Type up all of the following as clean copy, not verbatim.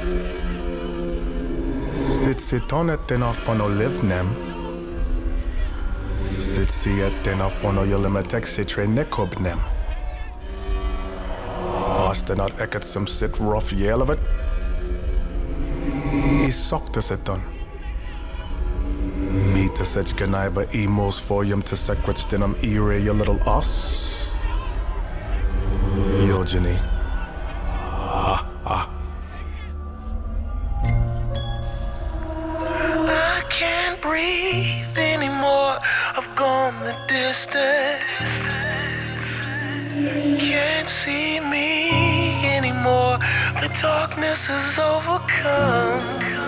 Sit en afano livnem. Sit en afano jelemetek sitre nekobnem. Astenat eket som sit rough jelevet. I soktes eton. Mita sech ganaiva emos forium te secretstinum ire your little us. Yogini. I can't breathe anymore. I've gone the distance. Can't see me anymore. The darkness has overcome.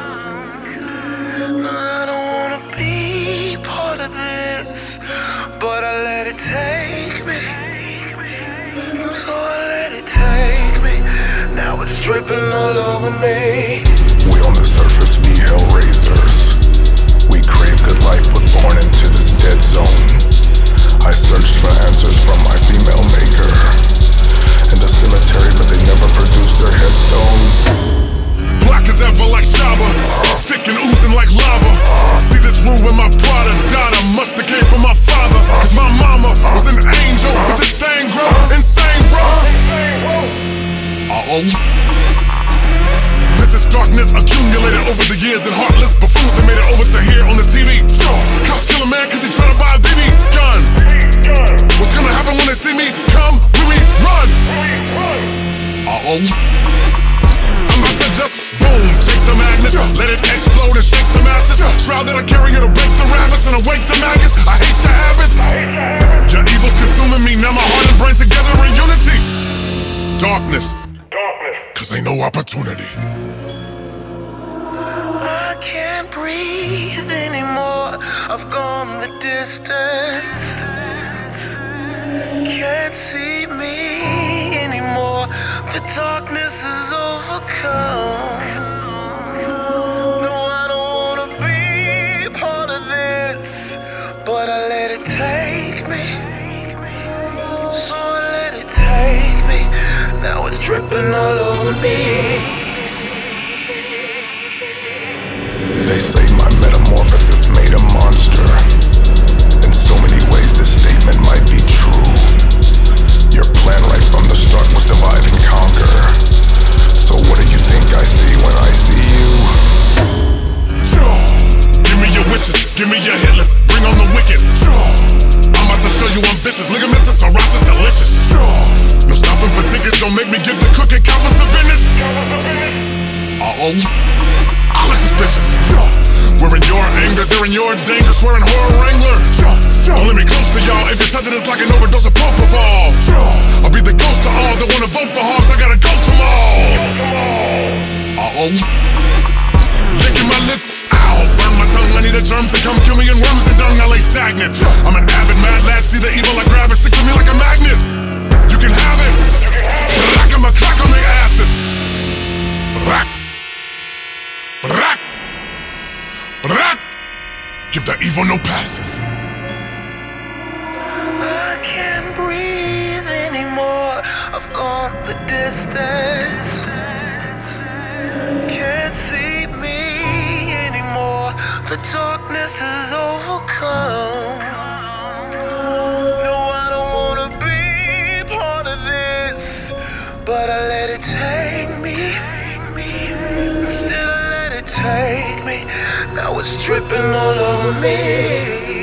I don't wanna be part of this, but I let it take me. So I let it take me. Now it's dripping all over me. We on the surface be hellraisers. We crave good life but born into this dead zone. I searched for answers from my female maker in the cemetery, but they never produced their headstone. Black as ever like Shaba, thick and oozing like lava. See this room with my Prada daughter, musta came from my father. Cause my mama was an angel, but this thing grow insane, bro. This is darkness accumulated over the years and heartless buffoons that made it over to here on the TV. Cops kill a man cause he tried to buy a BB gun. What's gonna happen when they see me come? We run. I'm about to just boom, take the madness, let it explode and shake the masses. Shroud that I carry, it'll break the rabbits and awake the maggots. I hate your habits. Your evil's consuming me, now my heart and brain together in unity. Darkness, cause ain't no opportunity. I can't breathe anymore. I've gone the distance. Can't see me anymore. The darkness is overcome. No, I don't wanna be part of this, but I let it take me. So I let it take me. Now it's dripping all over me. They say my metamorphosis made a monster. In so many ways this statement might be true. Your plan right from the start was divide and conquer. So what do you think I see when I see you? Give me your wishes, give me your hit list, bring on the wicked. I'm about to show you I'm vicious, ligaments and sriracha's delicious. No stopping for tickets, don't make me give the cookie coppers the business. I look suspicious. We're in your anger, they're in your danger, swearing horror wrangler. Don't let me close to y'all if you're touching this like an overdose of propofol. I'll be the ghost to all that wanna vote for hogs, I gotta go tomorrow. Licking my lips, ow, burn my tongue, I need a germ to come kill me in worms and dung, I lay stagnant. I'm an avid mad lad, see the evil I grab it, stick to me like a magnet. You can have it, rack 'em a crack on their asses. Rack, rack, rack. Give the evil no passes. I can't breathe anymore. I've gone the distance. Can't see me anymore. The darkness is overcome. No, I don't wanna be part of this, but I let it take me. Instead I let it take me. Now it's dripping all over me.